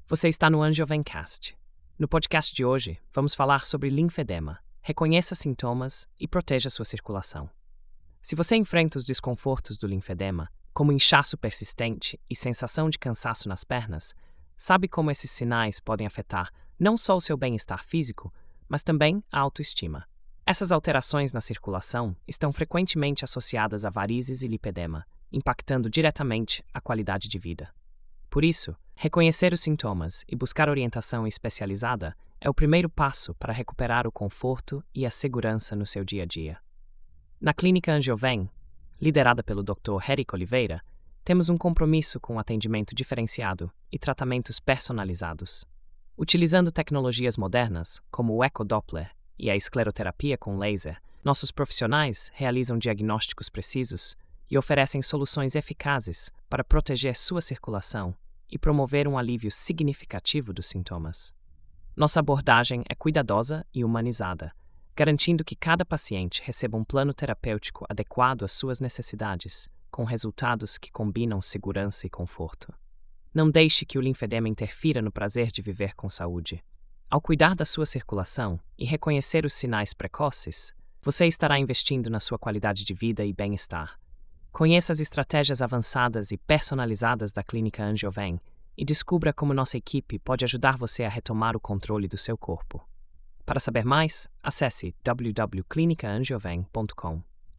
Você está no Angiovencast. No podcast de hoje, vamos falar sobre linfedema. Reconheça sintomas e proteja sua circulação. Se você enfrenta os desconfortos do linfedema, como inchaço persistente e sensação de cansaço nas pernas, sabe como esses sinais podem afetar não só o seu bem-estar físico, mas também a autoestima. Essas alterações na circulação estão frequentemente associadas a varizes e lipedema, impactando diretamente a qualidade de vida. Por isso, reconhecer os sintomas e buscar orientação especializada é o primeiro passo para recuperar o conforto e a segurança no seu dia a dia. Na Clínica Angioven, liderada pelo Dr. Éric Oliveira, temos um compromisso com atendimento diferenciado e tratamentos personalizados. Utilizando tecnologias modernas, como o ecodoppler e a escleroterapia com laser, nossos profissionais realizam diagnósticos precisos e oferecem soluções eficazes para proteger sua circulação e promover um alívio significativo dos sintomas. Nossa abordagem é cuidadosa e humanizada, garantindo que cada paciente receba um plano terapêutico adequado às suas necessidades, com resultados que combinam segurança e conforto. Não deixe que o linfedema interfira no prazer de viver com saúde. Ao cuidar da sua circulação e reconhecer os sinais precoces, você estará investindo na sua qualidade de vida e bem-estar. Conheça as estratégias avançadas e personalizadas da Clínica Angioven e descubra como nossa equipe pode ajudar você a retomar o controle do seu corpo. Para saber mais, acesse www.clinicaangioven.com.